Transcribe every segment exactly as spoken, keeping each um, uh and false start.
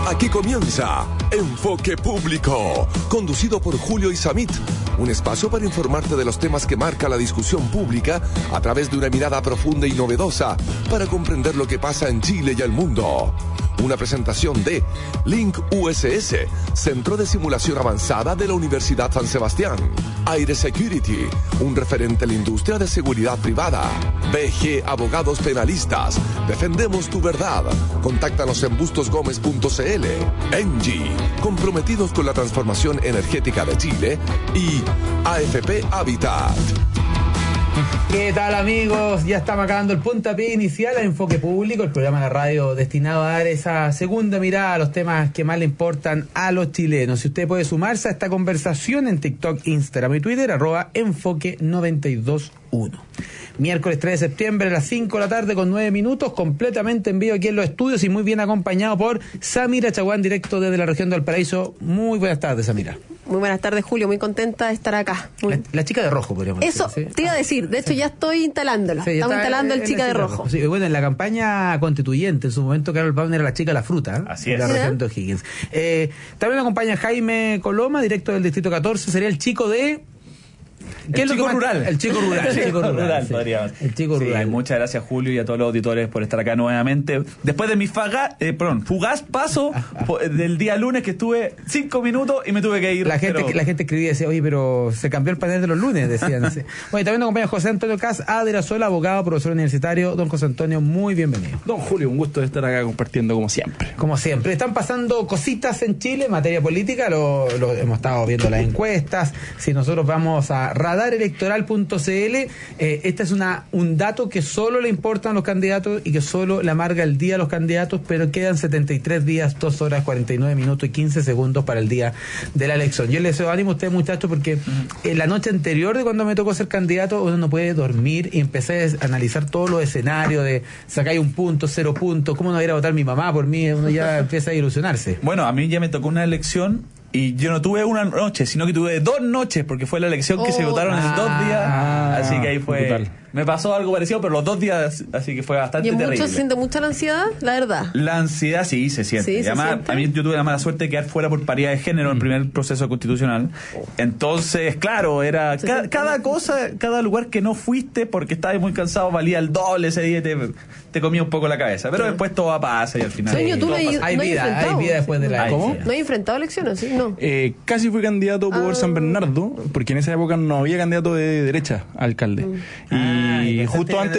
Aquí comienza Enfoque Público, conducido por Julio Isamit, un espacio para informarte de los temas que marca la discusión pública a través de una mirada profunda y novedosa para comprender lo que pasa en Chile y el mundo. Una presentación de Link U S S, Centro de Simulación Avanzada de la Universidad San Sebastián. Aire Security, un referente en la industria de seguridad privada. B G Abogados Penalistas, defendemos tu verdad. Contáctanos en bustos gómez punto c l. Engie, comprometidos con la transformación energética de Chile. Y A F P Habitat. ¿Qué tal, amigos? Ya estamos acabando el puntapié inicial a Enfoque Público, el programa de radio destinado a dar esa segunda mirada a los temas que más le importan a los chilenos. Si usted puede sumarse a esta conversación en TikTok, Instagram y Twitter, arroba Enfoque noventa y dos uno. Miércoles tres de septiembre a las cinco de la tarde con nueve minutos, completamente en vivo aquí en los estudios y muy bien acompañado por Samira Chaguán, directo desde la región de Valparaíso. Muy buenas tardes, Samira. Muy buenas tardes, Julio, muy contenta de estar acá. Muy... La, la chica de rojo, podríamos decir. Eso, ¿sí? Te iba a decir, de hecho sí. Ya estoy instalándolo. Sí, Estamos instalando el chica, chica de rojo. rojo. Sí, bueno, en la campaña constituyente, en su momento, Carol Palmer era la chica de la fruta. ¿eh? Así es. De la región de O'Higgins. Eh, también me acompaña Jaime Coloma, directo del Distrito catorce, sería el chico de... ¿Qué el, chico rural. el chico rural. El chico rural. rural sí. podríamos. El chico sí, rural. Muchas gracias, Julio, y a todos los auditores por estar acá nuevamente. Después de mi faga, eh, perdón, fugaz paso del día lunes que estuve cinco minutos y me tuve que ir. La gente, pero... la gente escribía y decía, oye, pero se cambió el panel de los lunes, decían. Bueno, también nos acompaña José Antonio Cas Aderazola, abogado, profesor universitario. Don José Antonio, muy bienvenido. Don Julio, un gusto de estar acá compartiendo como siempre. Como siempre. Están pasando cositas en Chile en materia política, lo, lo hemos estado viendo las encuestas. Si nosotros vamos a radar electoral punto c l, eh, este es una un dato que solo le importan a los candidatos y que solo le amarga el día a los candidatos, pero quedan setenta y tres días, dos horas, cuarenta y nueve minutos y quince segundos para el día de la elección. Yo les deseo ánimo a ustedes, muchachos, porque en la noche anterior de cuando me tocó ser candidato, uno no puede dormir y empecé a analizar todos los escenarios de sacar un punto, cero puntos, cómo no ir a votar mi mamá por mí, uno ya empieza a ilusionarse. Bueno, a mí ya me tocó una elección y yo no tuve una noche, sino que tuve dos noches, porque fue la elección que oh, se votaron ah, en dos días. Ah, así que ahí fue... Brutal. Me pasó algo parecido, pero los dos días, así que fue bastante terrible. ¿Y mucho se siente mucha la ansiedad? La verdad. La ansiedad sí se siente. Sí, y además, se siente. A mí yo tuve la mala suerte de quedar fuera por paridad de género mm. en el primer proceso constitucional. Entonces, claro, era ca- cada cosa, cada lugar que no fuiste porque estabas muy cansado, valía el doble ese día y te, te comía un poco la cabeza. Pero sí. Después todo pasa y al final... Sueño, tú no hay, hay no vida, hay vida después de la... ¿Cómo? ¿No hay enfrentado elecciones? ¿Sí? No. Eh, casi fui candidato por ah. San Bernardo, porque en esa época no había candidato de derecha a alcalde. Mm. Y ah, justo antes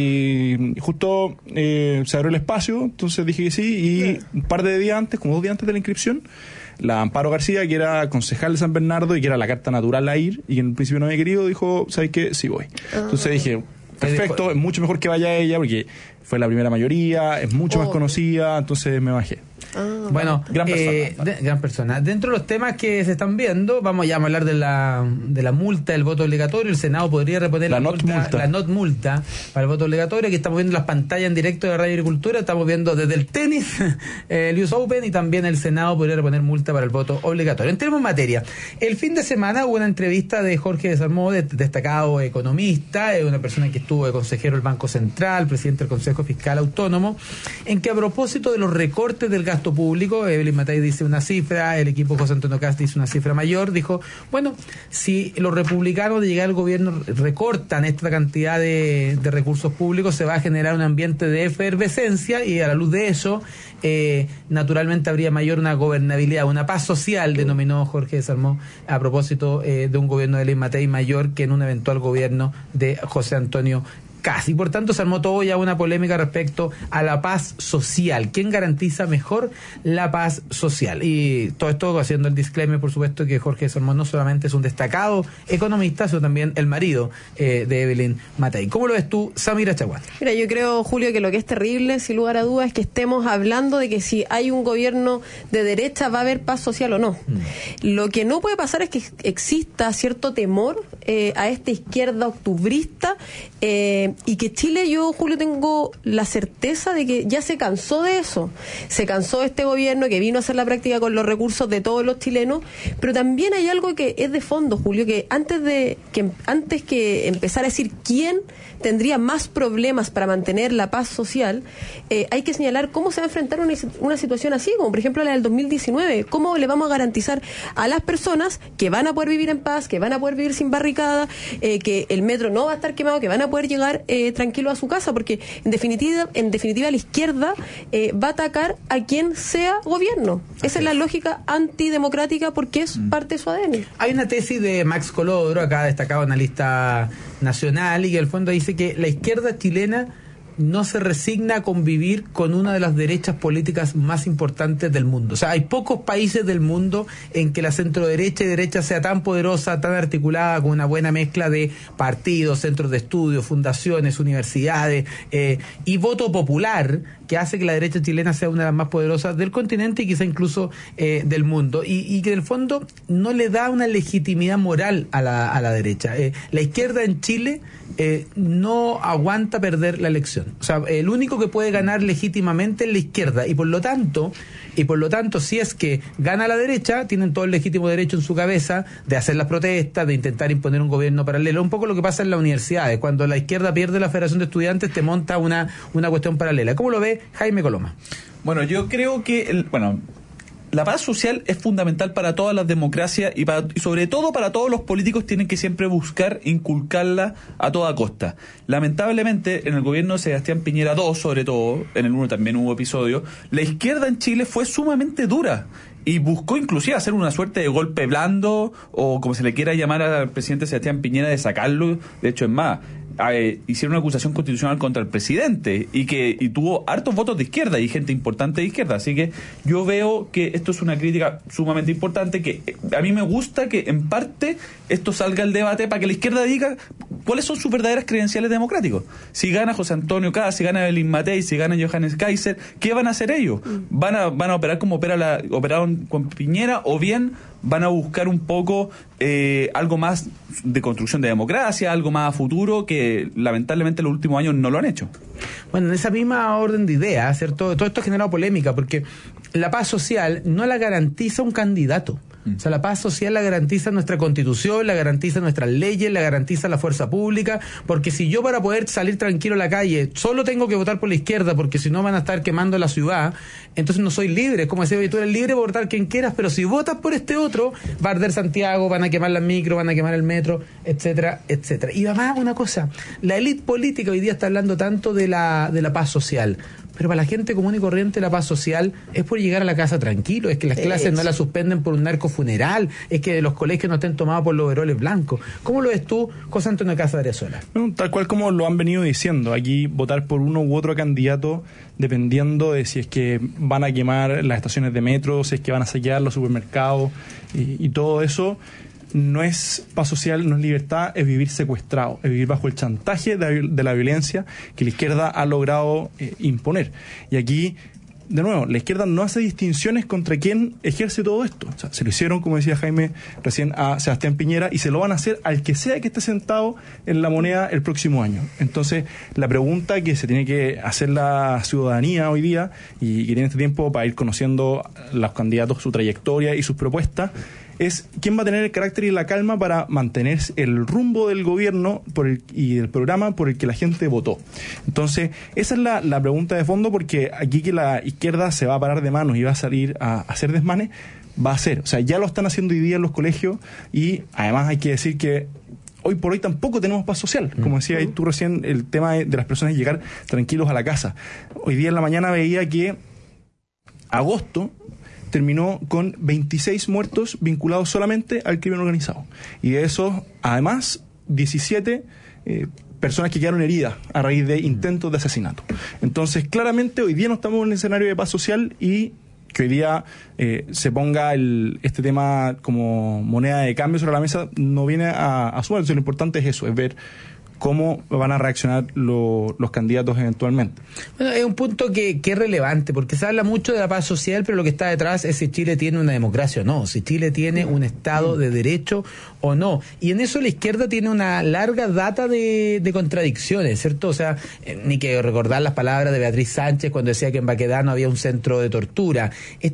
y justo eh, se abrió el espacio, entonces dije que sí, y un par de días antes, como dos días antes de la inscripción, la Amparo García, que era concejal de San Bernardo y que era la carta natural a ir, y que en un principio no había querido, dijo, ¿sabes qué? Sí voy. Entonces dije, perfecto, es mucho mejor que vaya ella, porque fue la primera mayoría, es mucho oh. más conocida, entonces me bajé. Ah, bueno, gran persona, eh, de, gran persona. Dentro de los temas que se están viendo, vamos ya a hablar de la de la multa del voto obligatorio. El Senado podría reponer la, la, multa, multa. la not multa para el voto obligatorio. Aquí estamos viendo las pantallas en directo de Radio Agricultura. Estamos viendo desde el tenis, el U S Open, y también el Senado podría reponer multa para el voto obligatorio. Entremos en materia. El fin de semana hubo una entrevista de Jorge Desarmó, de, destacado economista, una persona que estuvo de consejero del Banco Central, presidente del Consejo Fiscal Autónomo, en que a propósito de los recortes del gasto público, Evelyn Matei dice una cifra, el equipo José Antonio Cast dice una cifra mayor, dijo, bueno, si los republicanos de llegar al gobierno recortan esta cantidad de, de recursos públicos, se va a generar un ambiente de efervescencia y a la luz de eso, eh, naturalmente habría mayor una gobernabilidad, una paz social, denominó Jorge Desarmó, a propósito eh, de un gobierno de Evelyn Matei mayor que en un eventual gobierno de José Antonio Casi. Por tanto, se armó todo ya una polémica respecto a la paz social. ¿Quién garantiza mejor la paz social? Y todo esto haciendo el disclaimer, por supuesto, que Jorge Desarmó no solamente es un destacado economista, sino también el marido eh, de Evelyn Matei. ¿Cómo lo ves tú, Samira Chaguán? Mira, yo creo, Julio, que lo que es terrible, sin lugar a dudas, es que estemos hablando de que si hay un gobierno de derecha va a haber paz social o no. Mm. Lo que no puede pasar es que exista cierto temor eh, a esta izquierda octubrista, eh, Eh, y que Chile, yo, Julio, tengo la certeza de que ya se cansó de eso. Se cansó de este gobierno que vino a hacer la práctica con los recursos de todos los chilenos, pero también hay algo que es de fondo, Julio, que antes de que antes que empezar a decir quién tendría más problemas para mantener la paz social, eh, hay que señalar cómo se va a enfrentar una, una situación así, como por ejemplo la del dos mil diecinueve. ¿Cómo le vamos a garantizar a las personas que van a poder vivir en paz, que van a poder vivir sin barricada, eh, que el metro no va a estar quemado, que van a poder llegar eh, tranquilos a su casa? Porque en definitiva, en definitiva la izquierda eh, va a atacar a quien sea gobierno. Esa es la lógica antidemocrática porque es parte de su A D N. Hay una tesis de Max Colodro, acá destacado analista nacional, y que al fondo dice que la izquierda chilena no se resigna a convivir con una de las derechas políticas más importantes del mundo. O sea, hay pocos países del mundo en que la centroderecha y derecha sea tan poderosa, tan articulada, con una buena mezcla de partidos, centros de estudio, fundaciones, universidades eh, y voto popular, que hace que la derecha chilena sea una de las más poderosas del continente y quizá incluso eh, del mundo, y, y que en el fondo no le da una legitimidad moral a la, a la derecha. Eh, la izquierda en Chile eh, no aguanta perder la elección. O sea, el único que puede ganar legítimamente es la izquierda, y por lo tanto, y por lo tanto, si es que gana la derecha, tienen todo el legítimo derecho en su cabeza de hacer las protestas, de intentar imponer un gobierno paralelo. Un poco lo que pasa en las universidades, cuando la izquierda pierde la Federación de Estudiantes, te monta una, una cuestión paralela. ¿Cómo lo ve Jaime Coloma? Bueno, yo creo que el, bueno, la paz social es fundamental para todas las democracias y, para, y sobre todo para todos los políticos tienen que siempre buscar inculcarla a toda costa. Lamentablemente, en el gobierno de Sebastián Piñera dos, sobre todo, en el uno también hubo episodios, la izquierda en Chile fue sumamente dura y buscó inclusive hacer una suerte de golpe blando, o como se le quiera llamar al presidente Sebastián Piñera, de sacarlo. De hecho, es más, eh, hicieron una acusación constitucional contra el presidente y que y tuvo hartos votos de izquierda y gente importante de izquierda. Así que yo veo que esto es una crítica sumamente importante, que a mí me gusta que en parte esto salga al debate para que la izquierda diga cuáles son sus verdaderas credenciales democráticos. Si gana José Antonio Caz, si gana Evelyn Matei, si gana Johannes Kaiser, ¿qué van a hacer ellos? ¿Van a, van a operar como opera la, operaron con Piñera, o bien van a buscar un poco eh, algo más de construcción de democracia, algo más a futuro, que lamentablemente en los últimos años no lo han hecho? Bueno, en esa misma orden de ideas, ¿cierto? Todo esto ha generado polémica porque la paz social no la garantiza un candidato. O sea, la paz social la garantiza nuestra Constitución, la garantiza nuestras leyes, la garantiza la fuerza pública, porque si yo, para poder salir tranquilo a la calle, solo tengo que votar por la izquierda, porque si no van a estar quemando la ciudad, entonces no soy libre. Es como decir, tú eres libre de votar quien quieras, pero si votas por este otro, va a arder Santiago, van a quemar las micro, van a quemar el metro, etcétera, etcétera. Y además, una cosa, la élite política hoy día está hablando tanto de la, de la paz social, pero para la gente común y corriente la paz social es por llegar a la casa tranquilo, es que las clases Eso. no las suspenden por un narcofuneral, es que los colegios no estén tomados por los overoles blancos. ¿Cómo lo ves tú, José Antonio Caz Arrezola? No, tal cual como lo han venido diciendo, aquí votar por uno u otro candidato dependiendo de si es que van a quemar las estaciones de metro, si es que van a saquear los supermercados y, y todo eso. No es paz social, no es libertad, es vivir secuestrado, es vivir bajo el chantaje de, de la violencia que la izquierda ha logrado eh, imponer. Y aquí, de nuevo, la izquierda no hace distinciones contra quién ejerce todo esto. O sea, se lo hicieron, como decía Jaime recién, a Sebastián Piñera, y se lo van a hacer al que sea que esté sentado en la moneda el próximo año. Entonces, la pregunta que se tiene que hacer la ciudadanía hoy día, y que tiene este tiempo para ir conociendo los candidatos, su trayectoria y sus propuestas, es quién va a tener el carácter y la calma para mantener el rumbo del gobierno por el, y del programa por el que la gente votó. Entonces, esa es la, la pregunta de fondo, porque aquí que la izquierda se va a parar de manos y va a salir a, a hacer desmanes, va a hacer. O sea, ya lo están haciendo hoy día en los colegios, y además hay que decir que hoy por hoy tampoco tenemos paz social. Como decía uh-huh. tú recién, el tema de, de las personas llegar tranquilos a la casa. Hoy día en la mañana veía que agosto terminó con veintiséis muertos vinculados solamente al crimen organizado. Y de esos, además, diecisiete eh, personas que quedaron heridas a raíz de intentos de asesinato. Entonces, claramente, hoy día no estamos en un escenario de paz social, y que hoy día eh, se ponga el, este tema como moneda de cambio sobre la mesa no viene a, a sumar. Entonces, lo importante es eso, es ver cómo van a reaccionar lo, los candidatos eventualmente. Bueno, es un punto que, que es relevante, porque se habla mucho de la paz social, pero lo que está detrás es si Chile tiene una democracia o no, si Chile tiene un Estado de derecho o no. Y en eso la izquierda tiene una larga data de, de contradicciones, ¿cierto? O sea, eh, ni que recordar las palabras de Beatriz Sánchez cuando decía que en Baquedano había un centro de tortura.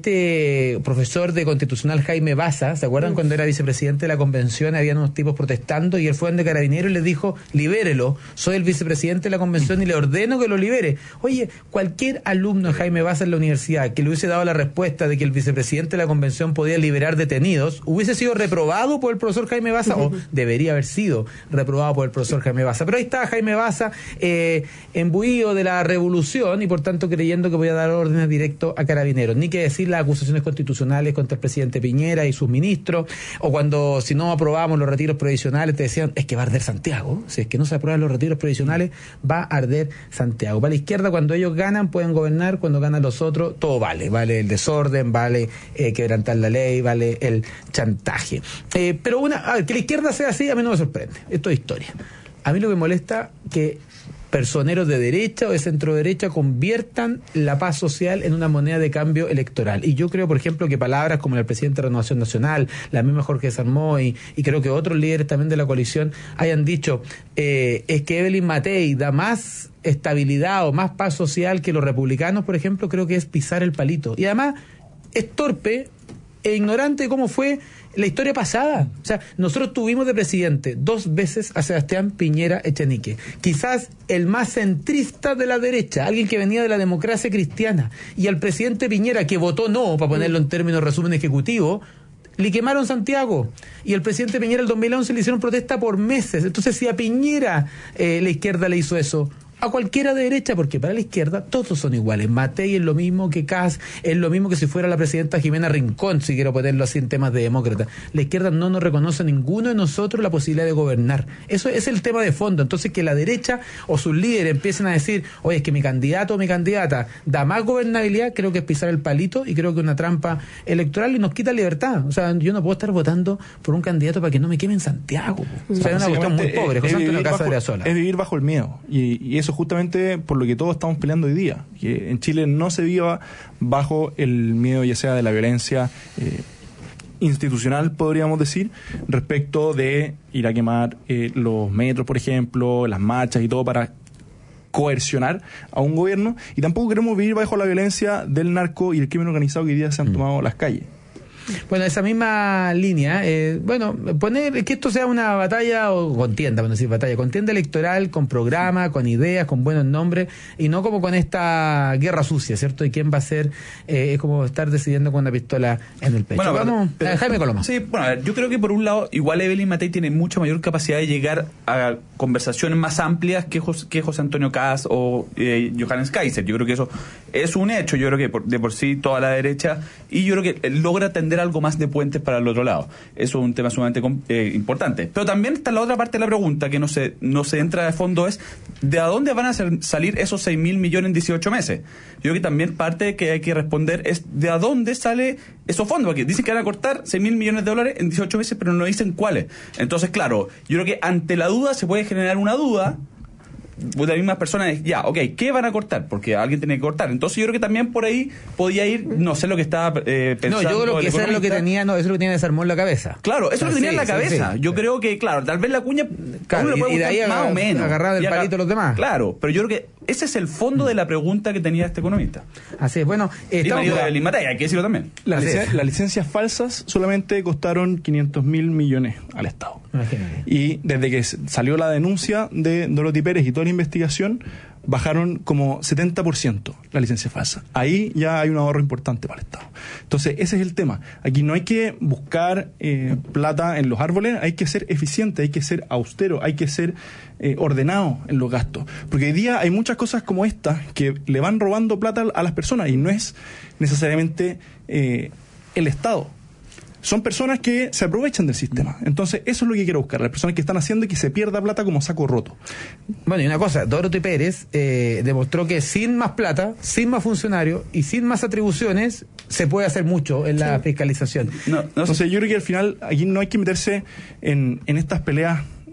Este profesor de constitucional Jaime Baza, ¿se acuerdan cuando era vicepresidente de la convención? Habían unos tipos protestando y él fue donde Carabineros y les dijo, libérelo, soy el vicepresidente de la convención y le ordeno que lo libere. Oye, cualquier alumno de Jaime Baza en la universidad que le hubiese dado la respuesta de que el vicepresidente de la convención podía liberar detenidos, hubiese sido reprobado por el profesor Jaime Baza, o debería haber sido reprobado por el profesor Jaime Baza. Pero ahí está Jaime Baza, eh, embuido de la revolución y por tanto creyendo que podía dar órdenes directo a Carabineros. Ni que decir las acusaciones constitucionales contra el presidente Piñera y sus ministros, o cuando si no aprobábamos los retiros provisionales te decían, es que va a arder Santiago, si es que no se aprueban los retiros provisionales va a arder Santiago. Para la izquierda, cuando ellos ganan pueden gobernar, cuando ganan los otros todo vale, vale el desorden, vale eh, quebrantar la ley, vale el chantaje. Eh, pero una, a ver, que la izquierda sea así a mí no me sorprende, esto es historia. A mí lo que me molesta que personeros de derecha o de centro derecha conviertan la paz social en una moneda de cambio electoral. Y yo creo, por ejemplo, que palabras como el presidente de Renovación Nacional, la misma Jorge Sarmoy, y creo que otros líderes también de la coalición hayan dicho, eh, es que Evelyn Matei da más estabilidad o más paz social que los republicanos, por ejemplo, creo que es pisar el palito. Y además es torpe e ignorante de cómo fue la historia pasada. O sea, nosotros tuvimos de presidente dos veces a Sebastián Piñera Echenique, quizás el más centrista de la derecha, alguien que venía de la democracia cristiana, y al presidente Piñera, que votó no, para ponerlo en términos resumen ejecutivo, le quemaron Santiago, y el presidente Piñera el dos mil once le hicieron protesta por meses. Entonces, si a Piñera eh, la izquierda le hizo eso, a cualquiera de derecha, porque para la izquierda todos son iguales. Matei es lo mismo que Kass, es lo mismo que si fuera la presidenta Jimena Rincón, si quiero ponerlo así en temas de demócrata. La izquierda no nos reconoce a ninguno de nosotros la posibilidad de gobernar. Eso es el tema de fondo. Entonces, que la derecha o sus líderes empiecen a decir, oye, es que mi candidato o mi candidata da más gobernabilidad, creo que es pisar el palito y creo que es una trampa electoral y nos quita libertad. O sea, yo no puedo estar votando por un candidato para que no me queme en Santiago. O sea, es una cuestión muy pobre. José Antonio Casa de la Sola. Es vivir bajo el miedo. Y, y eso justamente por lo que todos estamos peleando hoy día, que en Chile no se viva bajo el miedo, ya sea de la violencia eh, institucional, podríamos decir, respecto de ir a quemar eh, los metros, por ejemplo, las marchas y todo para coercionar a un gobierno, y tampoco queremos vivir bajo la violencia del narco y el crimen organizado que hoy día se han tomado las calles. Bueno, esa misma línea, eh, bueno, poner que esto sea una batalla o contienda, bueno, decir batalla, contienda electoral con programa, con ideas, con buenos nombres, y no como con esta guerra sucia, ¿cierto? Y quién va a ser, eh, es como estar decidiendo con una pistola en el pecho. Bueno, vamos, pero, eh, Jaime Coloma. Sí, bueno, a ver, yo creo que por un lado, igual Evelyn Matei tiene mucha mayor capacidad de llegar a conversaciones más amplias que José, que José Antonio Kass o eh, Johannes Kaiser. Yo creo que eso es un hecho, yo creo que por, de por sí toda la derecha, y yo creo que logra tender algo más de puentes para el otro lado. Eso es un tema sumamente eh, importante. Pero también está la otra parte de la pregunta que no se, no se entra de fondo, es ¿de dónde van a ser, salir esos seis mil millones en dieciocho meses? Yo creo que también parte que hay que responder es ¿de a dónde sale esos fondos? Porque dicen que van a cortar seis mil millones de dólares en dieciocho meses, pero no dicen cuáles. Entonces, claro, yo creo que ante la duda se puede generar una duda de las mismas personas, ya, ok, ¿qué van a cortar? Porque alguien tiene que cortar. Entonces yo creo que también por ahí podía ir, no sé lo que estaba eh, pensando. No, yo creo que eso es lo que tenía, no, eso es lo que tenía desarmó en la cabeza. Claro, eso es lo que tenía en la cabeza. Sí, yo sí. creo que, claro, tal vez la cuña, claro, y, y de ahí más o menos agarrar del palito a los demás. Claro, pero yo creo que ese es el fondo de la pregunta que tenía este economista. Así es, bueno, eh, estamos y de Matei, hay que decirlo también. La lic- las licencias falsas solamente costaron quinientos mil millones al Estado. Imagínate. Y desde que salió la denuncia de Dorothy Pérez y toda la investigación, bajaron como setenta por ciento la licencia falsa. Ahí ya hay un ahorro importante para el Estado. Entonces, ese es el tema. Aquí no hay que buscar eh, plata en los árboles, hay que ser eficiente, hay que ser austero, hay que ser eh, ordenado en los gastos. Porque hoy día hay muchas cosas como esta que le van robando plata a las personas y no es necesariamente eh, el Estado. Son personas que se aprovechan del sistema. Entonces, eso es lo que quiero buscar. Las personas que están haciendo que se pierda plata como saco roto. Bueno, y una cosa, Dorothy Pérez eh, demostró que sin más plata, sin más funcionarios y sin más atribuciones, se puede hacer mucho en la sí. fiscalización. No, no Entonces, sé. yo creo que al final aquí no hay que meterse en, en estas peleas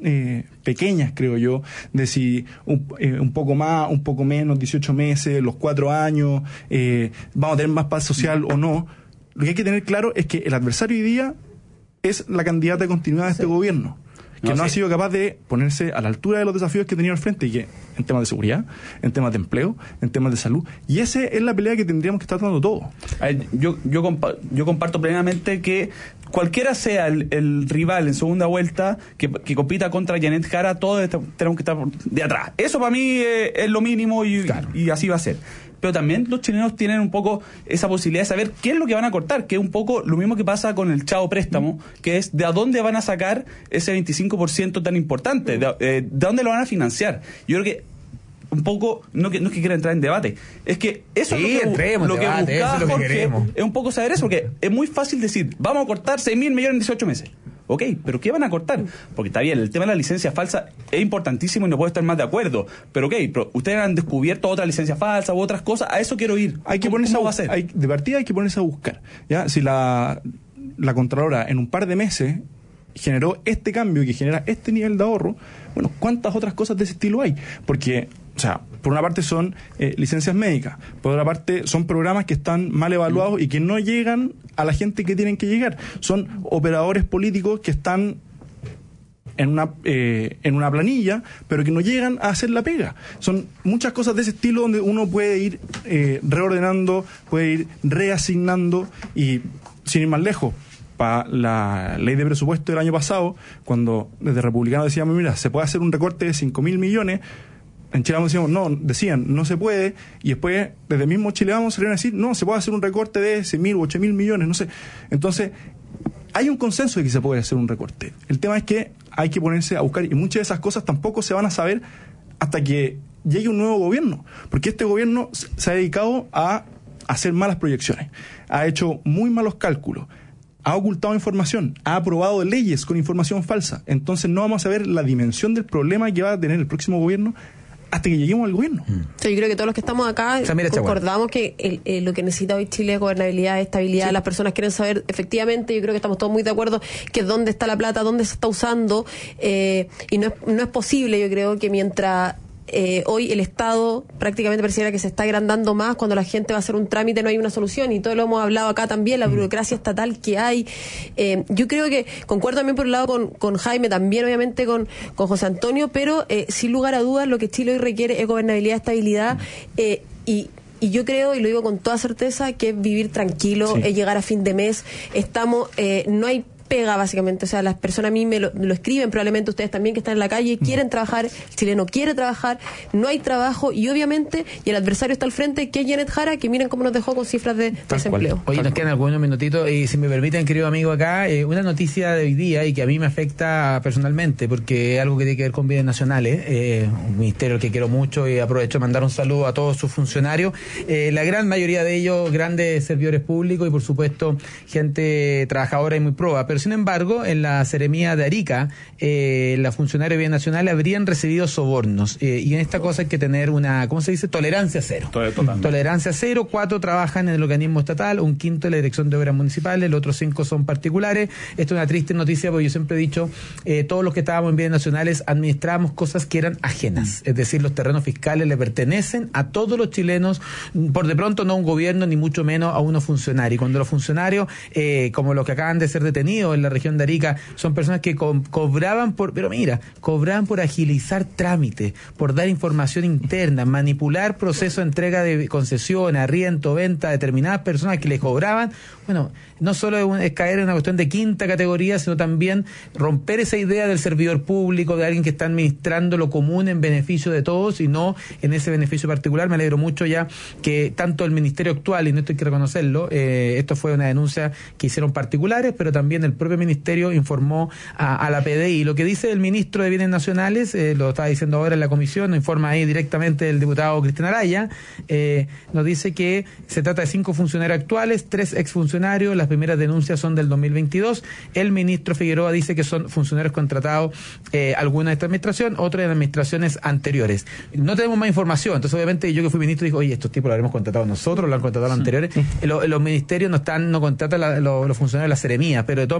eh, pequeñas, creo yo, de si un, eh, un poco más, un poco menos, dieciocho meses, los cuatro años, eh, vamos a tener más paz social o no. Lo que hay que tener claro es que el adversario hoy día es la candidata de continuidad de este sí. gobierno, que no, no sí. ha sido capaz de ponerse a la altura de los desafíos que tenía al frente, y que en temas de seguridad, en temas de empleo, en temas de salud, y esa es la pelea que tendríamos que estar dando todos. Yo, yo, compa- yo comparto plenamente que cualquiera sea el, el rival en segunda vuelta que, que compita contra Janet Jara, todos tenemos que estar de atrás. Eso para mí eh, es lo mínimo, y, claro. y, y así va a ser. Pero también los chilenos tienen un poco esa posibilidad de saber qué es lo que van a cortar, que es un poco lo mismo que pasa con el Chavo Préstamo, que es de a dónde van a sacar ese veinticinco por ciento tan importante, de, eh, de dónde lo van a financiar. Yo creo que un poco, no, que, no es que quiera entrar en debate, es que eso sí, es lo que, entremos, lo que debate, buscaba eso es lo que Jorge, queremos. Es un poco saber eso, porque es muy fácil decir, vamos a cortar seis mil millones en dieciocho meses. Ok, pero ¿qué van a cortar? Porque está bien, el tema de la licencia falsa es importantísimo y no puedo estar más de acuerdo. Pero ok, pero ustedes han descubierto otra licencia falsa u otras cosas, a eso quiero ir. Hay que ¿Cómo, ponerse cómo a, va a ser? Hay, de partida hay que ponerse a buscar. ¿Ya? Si la, la Contralora en un par de meses generó este cambio que genera este nivel de ahorro, bueno, ¿cuántas otras cosas de ese estilo hay? Porque, o sea, por una parte son eh, licencias médicas, por otra parte son programas que están mal evaluados y que no llegan a la gente que tienen que llegar. Son operadores políticos que están en una eh, en una planilla, pero que no llegan a hacer la pega. Son muchas cosas de ese estilo donde uno puede ir eh, reordenando, puede ir reasignando, y sin ir más lejos, para la ley de presupuesto del año pasado, cuando desde Republicano decíamos, mira, se puede hacer un recorte de cinco mil millones, en Chile Vamos decíamos, no, decían, no se puede, y después, desde el mismo Chile Vamos salieron a decir, no, se puede hacer un recorte de seis mil u ocho mil millones, no sé. Entonces, hay un consenso de que se puede hacer un recorte. El tema es que hay que ponerse a buscar, y muchas de esas cosas tampoco se van a saber hasta que llegue un nuevo gobierno, porque este gobierno se ha dedicado a hacer malas proyecciones, ha hecho muy malos cálculos, ha ocultado información, ha aprobado leyes con información falsa. Entonces no vamos a ver la dimensión del problema que va a tener el próximo gobierno hasta que lleguemos al gobierno. Sí, yo creo que todos los que estamos acá o sea, concordamos que el, el, lo que necesita hoy Chile es gobernabilidad, estabilidad. Sí. Las personas quieren saber, efectivamente, yo creo que estamos todos muy de acuerdo que dónde está la plata, dónde se está usando, eh, y no es, no es posible, yo creo, que mientras Eh, hoy el Estado prácticamente pareciera que se está agrandando más, cuando la gente va a hacer un trámite no hay una solución, y todo lo hemos hablado acá también, la burocracia estatal que hay. Eh, yo creo que concuerdo también por un lado con, con Jaime, también obviamente con, con José Antonio, pero eh, sin lugar a dudas lo que Chile hoy requiere es gobernabilidad, estabilidad, eh, y Y yo creo, y lo digo con toda certeza, que es vivir tranquilo, sí. es llegar a fin de mes. Estamos, eh, no hay pega, básicamente. O sea, las personas a mí me lo, me lo escriben, probablemente ustedes también que están en la calle, quieren trabajar, el chileno quiere trabajar, no hay trabajo, y obviamente, y el adversario está al frente, que es Janet Jara, que miren cómo nos dejó con cifras de Tal desempleo. Cual. Oye, nos quedan algunos minutitos, y si me permiten, querido amigo, acá, eh, una noticia de hoy día, y que a mí me afecta personalmente, porque es algo que tiene que ver con bienes nacionales, eh, un ministerio al que quiero mucho, y aprovecho de mandar un saludo a todos sus funcionarios, eh, la gran mayoría de ellos grandes servidores públicos, y por supuesto, gente trabajadora y muy proba. Pero sin embargo, en la seremía de Arica, eh, los funcionarios de bienes nacionales habrían recibido sobornos, eh, y en esta cosa hay que tener una, ¿cómo se dice? Tolerancia cero. Totalmente. Tolerancia cero. Cuatro trabajan en el organismo estatal, un quinto en la Dirección de Obras Municipales, los otros cinco son particulares. Esto es una triste noticia, porque yo siempre he dicho, eh, todos los que estábamos en bienes nacionales administrábamos cosas que eran ajenas, es decir, los terrenos fiscales le pertenecen a todos los chilenos, por de pronto no a un gobierno, ni mucho menos a unos funcionarios. Y cuando los funcionarios, eh, como los que acaban de ser detenidos en la región de Arica, son personas que co- cobraban por, pero mira, cobraban por agilizar trámites, por dar información interna, manipular procesos de entrega de concesiones, arriendo, venta a determinadas personas que les cobraban. Bueno, no solo es, un, es caer en una cuestión de quinta categoría, sino también romper esa idea del servidor público, de alguien que está administrando lo común en beneficio de todos y no en ese beneficio particular. Me alegro mucho ya que tanto el ministerio actual, y no esto hay que reconocerlo, eh, esto fue una denuncia que hicieron particulares, pero también el propio ministerio informó a, a la P D I. Lo que dice el ministro de Bienes Nacionales, eh, lo estaba diciendo ahora en la comisión, nos informa ahí directamente el diputado Cristian Araya, eh, nos dice que se trata de cinco funcionarios actuales, tres exfuncionarios, las primeras denuncias son del dos mil veintidós, el ministro Figueroa dice que son funcionarios contratados, eh, algunos de esta administración, otros de administraciones anteriores. No tenemos más información, entonces obviamente yo que fui ministro digo, oye, estos tipos los habremos contratado nosotros, lo han contratado los anteriores. Los, los ministerios no están, no contratan la, los, los funcionarios de la seremía, pero de todas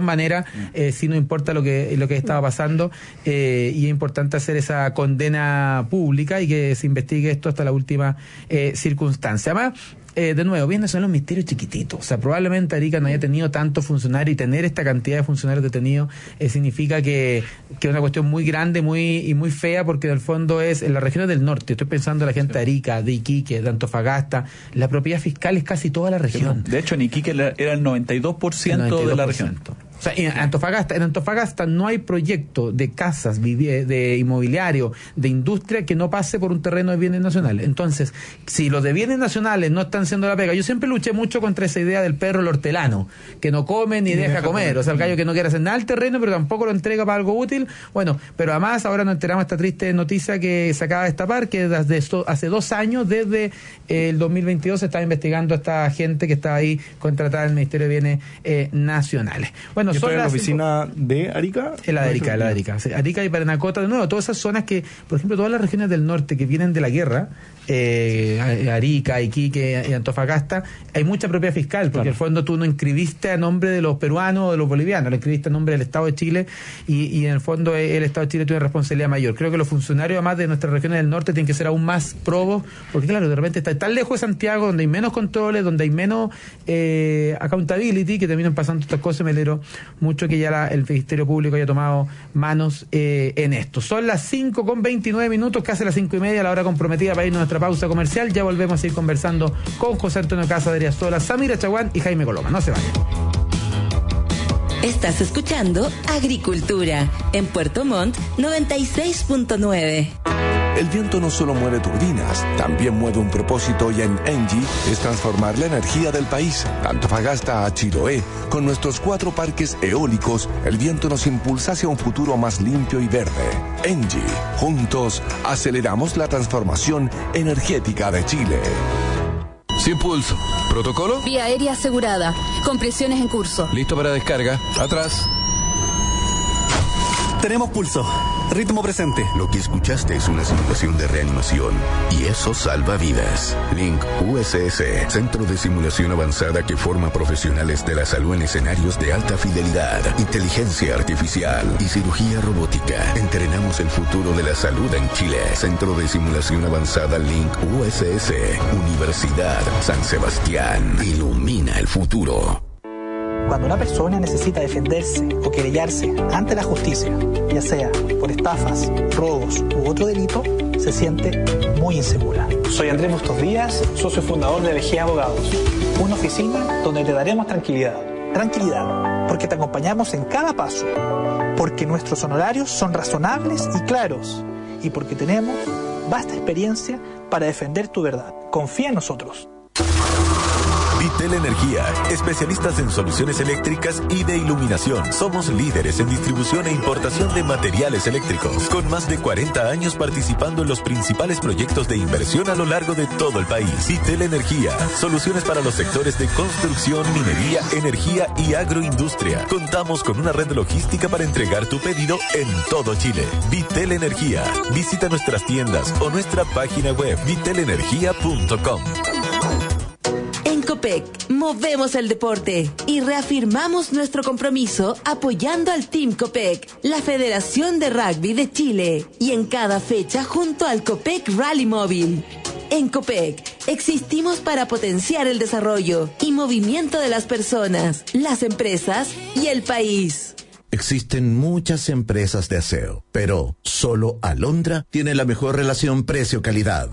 maneras, eh, si no importa lo que lo que estaba pasando, eh, y es importante hacer esa condena pública y que se investigue esto hasta la última eh, circunstancia. Además, Eh, de nuevo, bien, son los misterios chiquititos. O sea, probablemente Arica no haya tenido tantos funcionarios, y tener esta cantidad de funcionarios detenidos eh, significa que que es una cuestión muy grande muy y muy fea, porque en el fondo es en las regiones del norte. Estoy pensando en la gente de Arica, de Iquique, de Antofagasta. La propiedad fiscal es casi toda la región. De hecho, en Iquique era el noventa y dos por ciento de la región. O sea, en Antofagasta, en Antofagasta no hay proyecto de casas, de inmobiliario, de industria que no pase por un terreno de bienes nacionales. Entonces, si los de bienes nacionales no están haciendo la pega, yo siempre luché mucho contra esa idea del perro el hortelano, que no come ni, ni deja, deja comer. comer. O sea, el gallo que no quiere hacer nada al terreno, pero tampoco lo entrega para algo útil. Bueno, pero además ahora nos enteramos esta triste noticia que se acaba de destapar, que desde esto, hace dos años, desde el dos mil veintidós, se está investigando a esta gente que está ahí contratada en el Ministerio de Bienes eh, Nacionales. Bueno, ¿Y en la oficina cinco... de Arica? En la de Arica, la de Arica. Arica y Parinacota, de nuevo, todas esas zonas que, por ejemplo, todas las regiones del norte que vienen de la guerra, eh, Arica, Iquique y Antofagasta, hay mucha propiedad fiscal, porque claro, en el fondo tú no inscribiste a nombre de los peruanos o de los bolivianos, lo inscribiste a nombre del Estado de Chile, y, y en el fondo el Estado de Chile tiene responsabilidad mayor. Creo que los funcionarios, además de nuestras regiones del norte, tienen que ser aún más probos, porque claro, de repente está tan lejos de Santiago, donde hay menos controles, donde hay menos eh, accountability, que terminan pasando estas cosas. Me alegro mucho que ya la, el Ministerio Público haya tomado manos eh, en esto. Son las cinco con veintinueve minutos, casi las cinco y media, la hora comprometida para irnos a nuestra pausa comercial. Ya volvemos a ir conversando con José Antonio Casa de Riazola, Samira Chaguán y Jaime Coloma. No se vayan. Estás escuchando Agricultura en Puerto Montt noventa y seis punto nueve. El viento no solo mueve turbinas, también mueve un propósito, y en Engie es transformar la energía del país, de Antofagasta a Chiloé. Con nuestros cuatro parques eólicos, el viento nos impulsa hacia un futuro más limpio y verde. Engie, juntos aceleramos la transformación energética de Chile. Sin pulso. ¿Protocolo? Vía aérea asegurada. Compresiones en curso. Listo para descarga. Atrás. Tenemos pulso. Ritmo presente. Lo que escuchaste es una simulación de reanimación, y eso salva vidas. Link U S S, Centro de Simulación Avanzada que forma profesionales de la salud en escenarios de alta fidelidad, inteligencia artificial y cirugía robótica. Entrenamos el futuro de la salud en Chile. Centro de Simulación Avanzada Link U S S, Universidad San Sebastián. Ilumina el futuro. Cuando una persona necesita defenderse o querellarse ante la justicia, ya sea por estafas, robos u otro delito, se siente muy insegura. Soy Andrés Bustos Díaz, socio fundador de Vejía Abogados. Una oficina donde te daremos tranquilidad. Tranquilidad, porque te acompañamos en cada paso, porque nuestros honorarios son razonables y claros, y porque tenemos vasta experiencia para defender tu verdad. Confía en nosotros. Vitel Energía, especialistas en soluciones eléctricas y de iluminación. Somos líderes en distribución e importación de materiales eléctricos, con más de cuarenta años participando en los principales proyectos de inversión a lo largo de todo el país. Vitel Energía, soluciones para los sectores de construcción, minería, energía y agroindustria. Contamos con una red logística para entregar tu pedido en todo Chile. Vitel Energía. Visita nuestras tiendas o nuestra página web vitel energía punto com. Copec, movemos el deporte y reafirmamos nuestro compromiso apoyando al Team Copec, la Federación de Rugby de Chile, y en cada fecha junto al Copec Rally Móvil. En Copec existimos para potenciar el desarrollo y movimiento de las personas, las empresas y el país. Existen muchas empresas de aseo, pero solo Alondra tiene la mejor relación precio-calidad.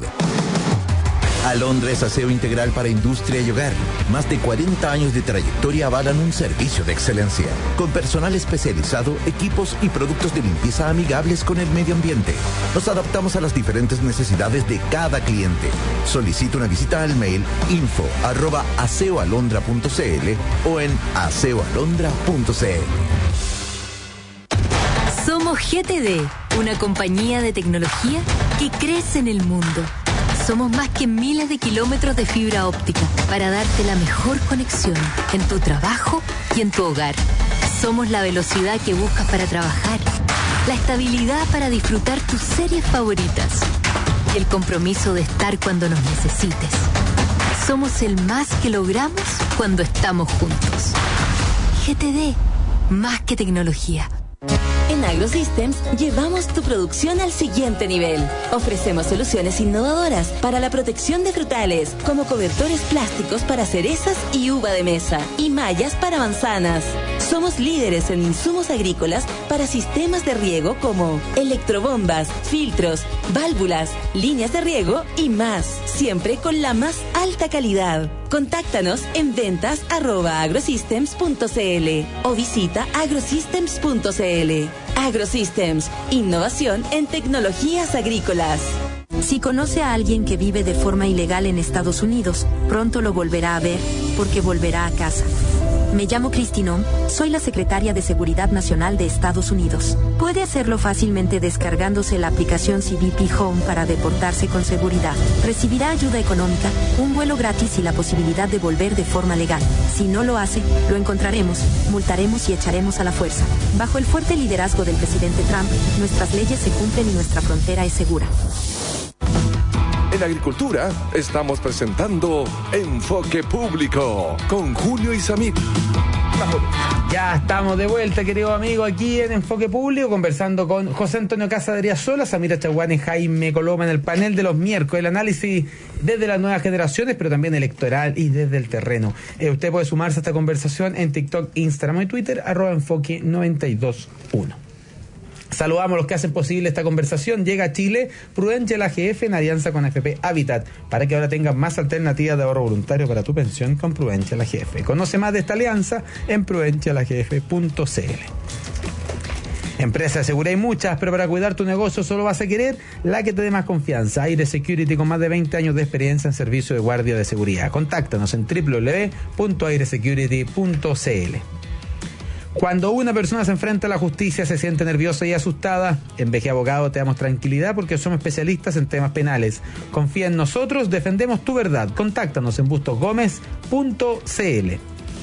Alondra es aseo integral para industria y hogar. Más de cuarenta años de trayectoria avalan un servicio de excelencia, con personal especializado, equipos y productos de limpieza amigables con el medio ambiente. Nos adaptamos a las diferentes necesidades de cada cliente. Solicita una visita al mail info arroba aseoalondra punto cl o en aseoalondra punto cl. Somos G T D, una compañía de tecnología que crece en el mundo. Somos más que miles de kilómetros de fibra óptica para darte la mejor conexión en tu trabajo y en tu hogar. Somos la velocidad que buscas para trabajar, la estabilidad para disfrutar tus series favoritas y el compromiso de estar cuando nos necesites. Somos el más que logramos cuando estamos juntos. G T D, más que tecnología. En AgroSystems llevamos tu producción al siguiente nivel. Ofrecemos soluciones innovadoras para la protección de frutales, como cobertores plásticos para cerezas y uva de mesa, y mallas para manzanas. Somos líderes en insumos agrícolas para sistemas de riego como electrobombas, filtros, válvulas, líneas de riego y más, siempre con la más alta calidad. Contáctanos en ventas arroba agrosystems punto cl o visita agrosystems punto cl. AgroSystems, innovación en tecnologías agrícolas. Si conoce a alguien que vive de forma ilegal en Estados Unidos, pronto lo volverá a ver porque volverá a casa. Me llamo Christine, soy la secretaria de Seguridad Nacional de Estados Unidos. Puede hacerlo fácilmente descargándose la aplicación C B P Home para deportarse con seguridad. Recibirá ayuda económica, un vuelo gratis y la posibilidad de volver de forma legal. Si no lo hace, lo encontraremos, multaremos y echaremos a la fuerza. Bajo el fuerte liderazgo del presidente Trump, nuestras leyes se cumplen y nuestra frontera es segura. En Agricultura estamos presentando Enfoque Público con Julio Isamit. Ya estamos de vuelta, querido amigo, aquí en Enfoque Público, conversando con José Antonio Casa de Riazola, Samira Chaguán y Jaime Coloma en el panel de los miércoles, el análisis desde las nuevas generaciones, pero también electoral y desde el terreno. Eh, usted puede sumarse a esta conversación en TikTok, Instagram y Twitter, arroba enfoque noventa y dos uno. Saludamos a los que hacen posible esta conversación. Llega a Chile Prudentia la G F en alianza con A F P Habitat para que ahora tengas más alternativas de ahorro voluntario para tu pensión con Prudentia la G F. Conoce más de esta alianza en prudencia la g f punto c l. Empresas de seguridad hay muchas, pero para cuidar tu negocio solo vas a querer la que te dé más confianza. Aire Security, con más de veinte años de experiencia en servicio de guardia de seguridad. Contáctanos en doble u doble u doble u punto aire security punto c l. Cuando una persona se enfrenta a la justicia, se siente nerviosa y asustada, en V G Abogado te damos tranquilidad porque somos especialistas en temas penales. Confía en nosotros, defendemos tu verdad. Contáctanos en bustos gómez punto c l.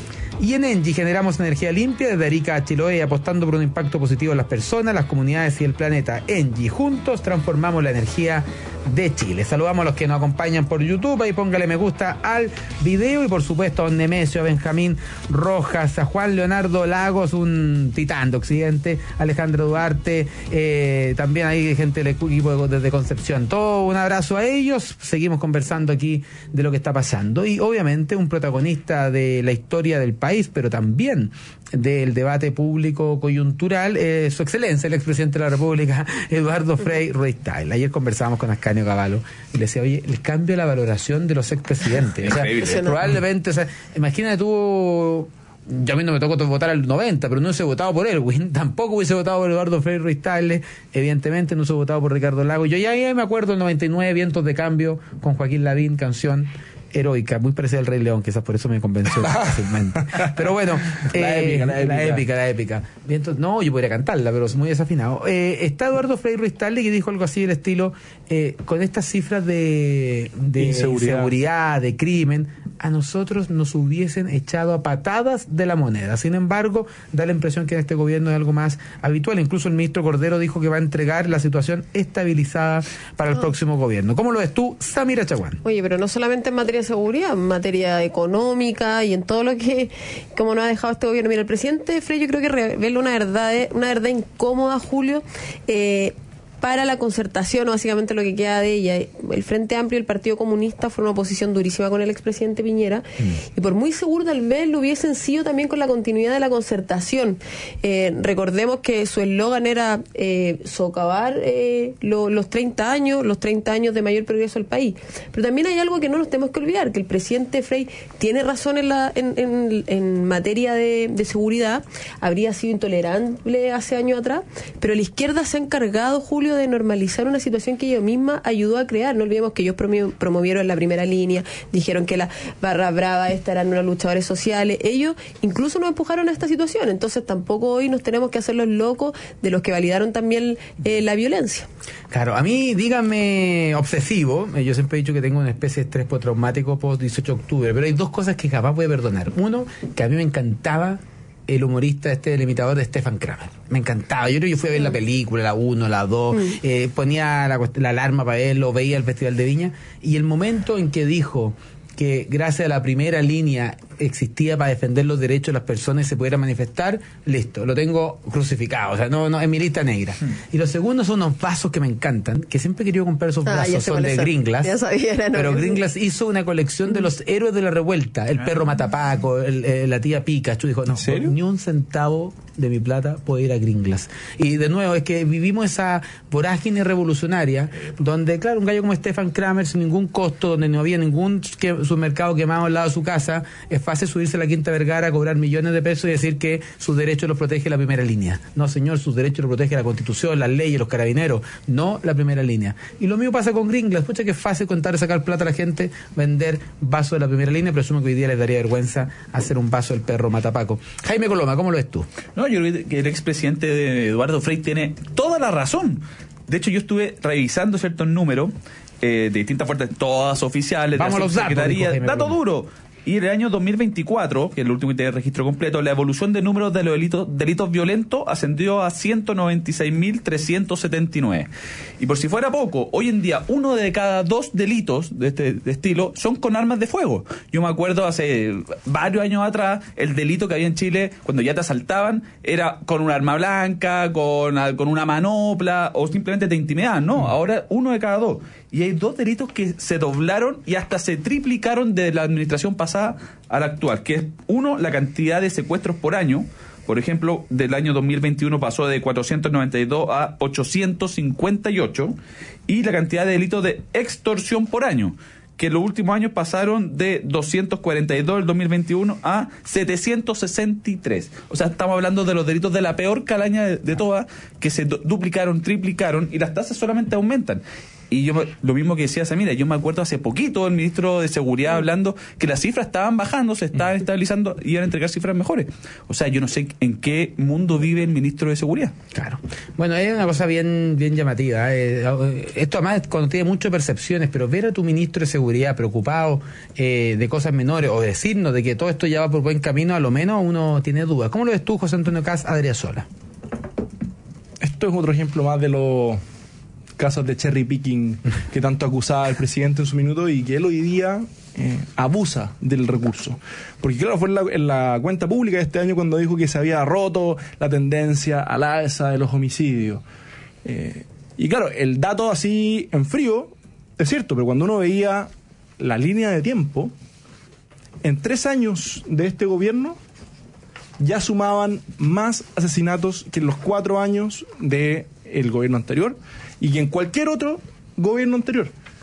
Y en Engie generamos energía limpia desde Arica a Chiloé, apostando por un impacto positivo en las personas, las comunidades y el planeta. Engie, juntos transformamos la energía de Chile. Saludamos a los que nos acompañan por YouTube, ahí póngale me gusta al video, y por supuesto a Don Nemesio, a Benjamín Rojas, a Juan Leonardo Lagos, un titán de Occidente, Alejandro Duarte, eh, también hay gente del equipo desde Concepción. Todo un abrazo a ellos. Seguimos conversando aquí de lo que está pasando y obviamente un protagonista de la historia del país, pero también del debate público coyuntural, eh, su excelencia, el expresidente de la República, Eduardo Frei Ruiz-Tagle. Ayer conversábamos con Ascanio Cavallo y le decía, oye, el cambio de la valoración de los expresidentes. O sea, probablemente, o sea, imagínate tú, yo a mí no me tocó votar al noventa, pero no hubiese votado por Elwin, tampoco hubiese votado por Eduardo Frei Ruiz-Tagle, evidentemente no hubiese votado por Ricardo Lagos. Yo ya, ya me acuerdo del noventa y nueve, Vientos de Cambio, con Joaquín Lavín, canción heroica, muy parecida al Rey León, quizás por eso me convenció fácilmente. Pero bueno, la, eh, épica, la, épica. la épica, la épica. Vientos, no, yo podría cantarla, pero es muy desafinado. Eh, está Eduardo Frei Ruiz-Tagle que dijo algo así del estilo, eh, con estas cifras de, de inseguridad. inseguridad, de crimen, a nosotros nos hubiesen echado a patadas de la moneda. Sin embargo, da la impresión que en este gobierno es algo más habitual. Incluso el ministro Cordero dijo que va a entregar la situación estabilizada para el oh. próximo gobierno. ¿Cómo lo ves tú, Samira Chaguán? Oye, pero no solamente en materia de seguridad, en materia económica y en todo lo que, como nos ha dejado este gobierno. Mira, el presidente Frei yo creo que revela una verdad, una verdad incómoda, Julio, eh, para la concertación, o básicamente lo que queda de ella. El Frente Amplio y el Partido Comunista fueron una oposición durísima con el expresidente Piñera, mm. y por muy seguro tal vez lo hubiesen sido también con la continuidad de la concertación. Eh, recordemos que su eslogan era eh, socavar eh, lo, los treinta años, los treinta años de mayor progreso del país. Pero también hay algo que no nos tenemos que olvidar, que el presidente Frei tiene razón en, la, en, en, en materia de, de seguridad, habría sido intolerable hace años atrás, pero la izquierda se ha encargado, Julio, de normalizar una situación que ella misma ayudó a crear. No olvidemos que ellos promovieron la primera línea, dijeron que las barras bravas estas eran unos luchadores sociales, ellos incluso nos empujaron a esta situación. Entonces tampoco hoy nos tenemos que hacer los locos de los que validaron también eh, la violencia. Claro, a mí, díganme obsesivo, yo siempre he dicho que tengo una especie de estrés postraumático post dieciocho de octubre, pero hay dos cosas que jamás voy a perdonar. Uno, que a mí me encantaba el humorista, este, el imitador de Stefan Kramer. Me encantaba. Yo creo que yo fui a ver la película, la uno, la dos, mm. eh, ponía la, la alarma para verlo, veía el Festival de Viña, y el momento en que dijo que gracias a la primera línea existía para defender los derechos de las personas y se pudiera manifestar, listo, lo tengo crucificado, o sea, no, no, en mi lista negra. Hmm. Y los segundos son unos vasos que me encantan, que siempre he querido comprar esos vasos, ah, son de Green Glass, pero Green Glass hizo una colección de los héroes de la revuelta, el perro Matapaco, el, el, la tía Pikachu, dijo, no, ni un centavo de mi plata puede ir a Green Glass. Y de nuevo, es que vivimos esa vorágine revolucionaria, donde, claro, un gallo como Stefan Kramer, sin ningún costo, donde no había ningún que, supermercado quemado al lado de su casa, es fácil subirse a la Quinta Vergara, cobrar millones de pesos y decir que sus derechos los protege la primera línea. No, señor, sus derechos los protege la Constitución, las leyes, los carabineros, no la primera línea. Y lo mismo pasa con Green Glass. Pucha, que es fácil contar, sacar plata a la gente, vender vasos de la primera línea, pero asumo que hoy día les daría vergüenza hacer un vaso del perro Matapaco. Jaime Coloma, ¿cómo lo ves tú? No, yo creo que el expresidente de Eduardo Frei tiene toda la razón. De hecho, yo estuve revisando ciertos números eh, de distintas fuentes, todas oficiales, Vamos de la los Secretaría, datos, dato duro. Y en el año dos mil veinticuatro, que es el último que tiene registro completo, la evolución de números de los delitos, delitos violentos ascendió a ciento noventa y seis mil trescientos setenta y nueve. Y por si fuera poco, hoy en día uno de cada dos delitos de este de estilo son con armas de fuego. Yo me acuerdo hace varios años atrás, el delito que había en Chile, cuando ya te asaltaban, era con un arma blanca, con, con una manopla, o simplemente te intimidaban. No, ahora uno de cada dos. Y hay dos delitos que se doblaron y hasta se triplicaron de la administración pasada a la actual, que es, uno, la cantidad de secuestros por año. Por ejemplo, del año dos mil veintiuno pasó de cuatrocientos noventa y dos a ochocientos cincuenta y ocho, y la cantidad de delitos de extorsión por año, que en los últimos años pasaron de doscientos cuarenta y dos el dos mil veintiuno a setecientos sesenta y tres. O sea, estamos hablando de los delitos de la peor calaña de, de todas, que se du- duplicaron, triplicaron, y las tasas solamente aumentan. Y yo, lo mismo que decía Samira, yo me acuerdo hace poquito el ministro de Seguridad hablando que las cifras estaban bajando, se estaban estabilizando y iban a entregar cifras mejores. O sea, yo no sé en qué mundo vive el ministro de Seguridad. Claro. Bueno, hay una cosa bien bien llamativa. Eh, esto además cuando tiene muchas percepciones, pero ver a tu ministro de Seguridad preocupado eh, de cosas menores o decirnos de que todo esto ya va por buen camino, a lo menos uno tiene dudas. ¿Cómo lo ves tú, José Antonio Caz Adriasola? Esto es otro ejemplo más de los casos de cherry picking que tanto acusaba el presidente en su minuto y que él hoy día eh, abusa del recurso. Porque claro, fue en la, en la cuenta pública de este año cuando dijo que se había roto la tendencia al alza de los homicidios. Eh, y claro, el dato así en frío es cierto, pero cuando uno veía la línea de tiempo, en tres años de este gobierno ya sumaban más asesinatos que en los cuatro años del gobierno anterior y que en cualquier otro gobierno anterior.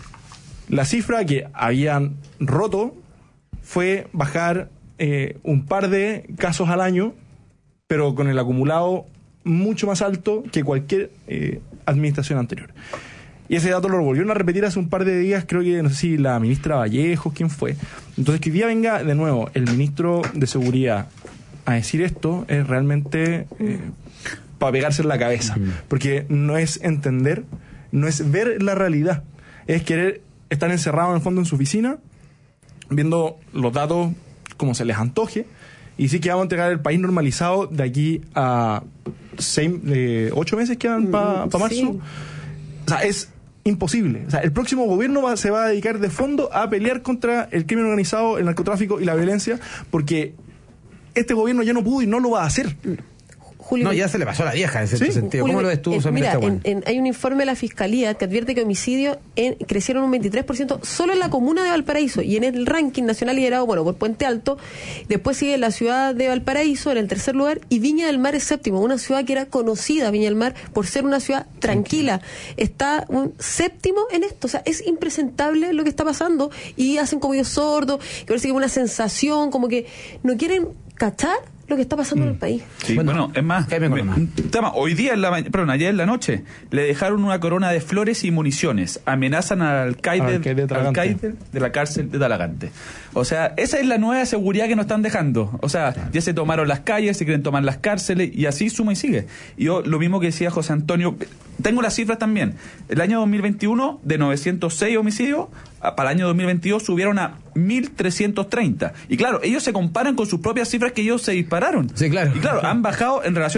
La cifra que habían roto fue bajar eh, un par de casos al año, pero con el acumulado mucho más alto que cualquier eh, administración anterior. Y ese dato lo volvieron a repetir hace un par de días, creo que, no sé si la ministra Vallejos, quién fue. Entonces, que hoy día venga de nuevo el ministro de Seguridad a decir esto es realmente eh, para pegarse en la cabeza, porque no es entender, no es ver la realidad, es querer estar encerrado en el fondo en su oficina, viendo los datos como se les antoje, y sí que vamos a entregar el país normalizado de aquí a seis, eh, ocho meses quedan para pa marzo. Sí. O sea, es imposible. O sea, el próximo gobierno va, se va a dedicar de fondo a pelear contra el crimen organizado, el narcotráfico y la violencia, porque este gobierno ya no pudo y no lo va a hacer. Julio, no, ya se le pasó a la vieja en cierto ¿sí? sentido. Julio, ¿Cómo lo ves tú, eh, mira, en, en, hay un informe de la Fiscalía que advierte que homicidios en, crecieron un veintitrés por ciento solo en la comuna de Valparaíso y en el ranking nacional liderado, bueno, por Puente Alto. Después sigue la ciudad de Valparaíso en el tercer lugar y Viña del Mar es séptimo, una ciudad que era conocida, Viña del Mar, por ser una ciudad tranquila. Está un séptimo en esto. O sea, es impresentable lo que está pasando y hacen como oídos sordos, que parece que es una sensación, como que no quieren cachar lo que está pasando mm. en el país. Sí, bueno, bueno, es más, me, un tema, hoy día, en la, perdón, ayer en la noche, le dejaron una corona de flores y municiones. Amenazan al alcaide, al alcaide de la cárcel de Talagante. O sea, esa es la nueva seguridad que nos están dejando. O sea, claro, ya se tomaron las calles, se quieren tomar las cárceles y así suma y sigue. Y yo, lo mismo que decía José Antonio, tengo las cifras también. El año dos mil veintiuno, de novecientos seis homicidios, para el año dos mil veintidós subieron a mil trescientos treinta. Y claro, ellos se comparan con sus propias cifras que ellos se dispararon. Sí, claro. Y claro, han bajado en relación